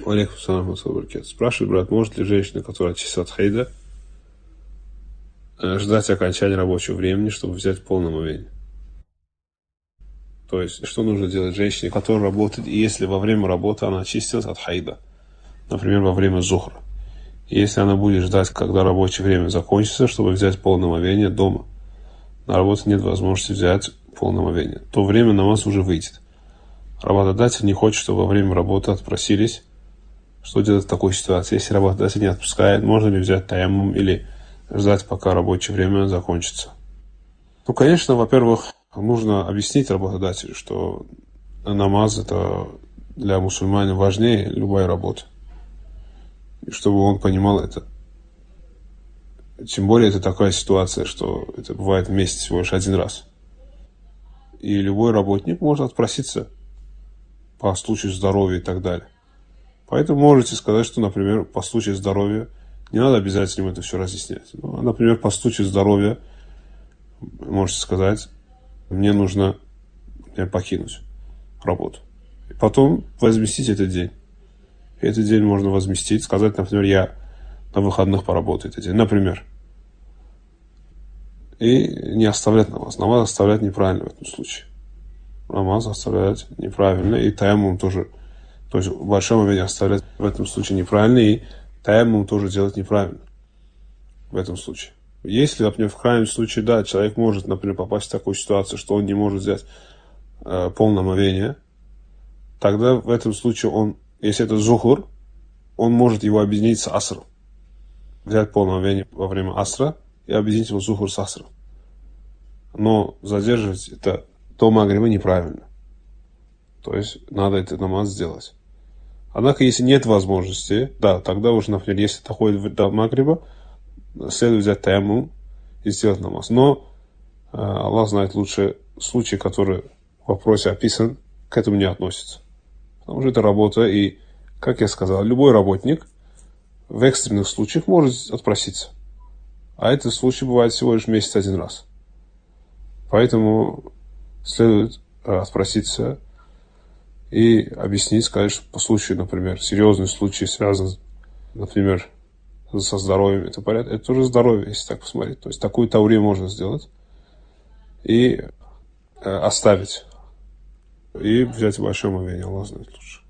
Алейкум салам алейкум. Спрашивает брат, может ли женщина, которая очистила от хейда, ждать окончания рабочего времени, чтобы взять полное омовение? То есть, что нужно делать женщине, которая работает, и если во время работы она очистилась от хайда, например, во время зухра, и если она будет ждать, когда рабочее время закончится, чтобы взять полное омовение дома, на работе нет возможности взять полное омовение, то время намаз уже выйдет. Работодатель не хочет, чтобы во время работы отпросились. Что делать в такой ситуации? Если работодатель не отпускает, можно ли взять таяммум или ждать, пока рабочее время закончится? Ну, конечно, во-первых, нужно объяснить работодателю, что намаз это для мусульманина важнее любой работы. И чтобы он понимал это. Тем более это такая ситуация, что это бывает в месяц всего лишь один раз. И любой работник может отпроситься по случаю здоровья и так далее. Поэтому можете сказать, что, например, по случаю здоровья, не надо обязательно им это все разъяснять. Ну, например, по случаю здоровья можете сказать, мне нужно покинуть работу. И потом возместить этот день. И этот день можно возместить, сказать, например, я на выходных поработаю этот день, например. И не оставлять намаз. Намаз оставлять неправильно в этом случае. Намаз оставлять неправильно, и таяммум тоже. То есть большое омовение оставлять в этом случае неправильно, и таяммум тоже делать неправильно в этом случае. Если, например, в крайнем случае, да, человек может, например, попасть в такую ситуацию, что он не может взять полное омовение, тогда в этом случае он, если это зухур, он может его объединить с асром. Взять полное омовение во время асра и объединить его зухур с асром. Но задерживать это до магриба неправильно. То есть надо этот намаз сделать. Однако, если нет возможности, да, тогда уже, например, если доходит до магриба, следует взять таяммум и сделать намаз. Но Аллах знает лучше случай, который в вопросе описан, к этому не относится. Потому что это работа, и, как я сказал, любой работник в экстренных случаях может отпроситься. А этот случай бывает всего лишь в месяц один раз. Поэтому следует отпроситься и объяснить, сказать, что по случаю, например, серьезный случай связан, например, со здоровьем, это порядок, это тоже здоровье, если так посмотреть. То есть такую таурию можно сделать и оставить, и взять большое омовение. Аллах знает лучше.